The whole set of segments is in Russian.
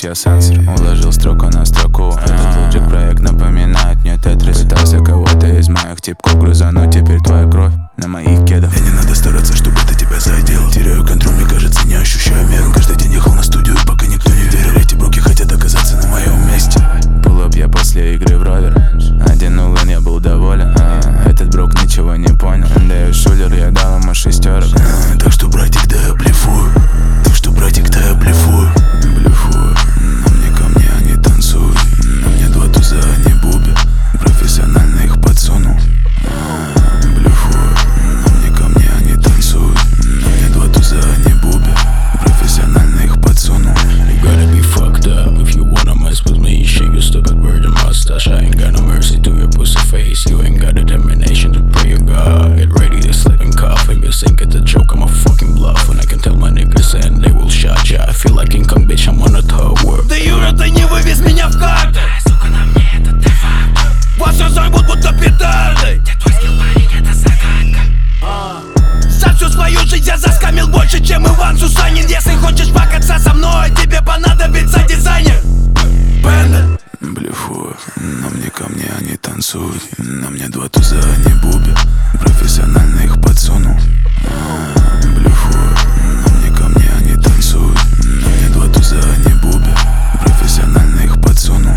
я сенсор, уложил строку на строку. Этот лоджик проект напоминает мне тетрис. Пытался кого-то из моих типков грузануть, теперь твоя кровь на моих кедах. Мне не надо стараться, чтобы это тебя задел. Теряю контроль, мне кажется, не ощущаю меру. Каждый день ехал на студию, пока никто не верил. Эти бруки хотят оказаться на моем месте. Pull up я после игры в ровер. 1-0 я был доволен. Этот брук ничего не понял. Да и шулер, я дал ему шестерок. Так что, братик, да я блефую. Так что, братик, да я блефую. Блефую. На мне камни, они танцуют. На мне два туза, они буби. Профессионально их подсунул. Блефую. На мне камни, они танцуют. На мне два туза, они буби. Профессионально их подсунул. You gotta be fucked up if you wanna mess with me. Shake your stupid virgin mustache. I ain't got no mercy to your pussy face. You ain't got determination to pray your God. Get ready to slip and cough. If you think it's a joke, I'm a fucking bluff. And I can tell my niggas and they will shut ya. I feel like King Kong, bitch, I'm on a tower. Да Юра, ты не вывез меня в карты. Сука, на мне это де-факто. Вас все займут будто петарды. Где твой скилл, парень, это загадка. За всю свою жизнь я заскамил больше, чем Иван Сусанин. Если хочешь покататься со мной, тебе понадобится дизайнер. Бендер. Блефую. На мне камни, они танцуют. На мне два туза, они буби. Профессионально их подсунул. Блефую. На мне камни, они танцуют. На мне два туза, они буби. Профессионально их подсунул.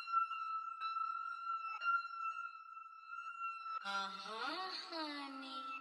Ага, honey.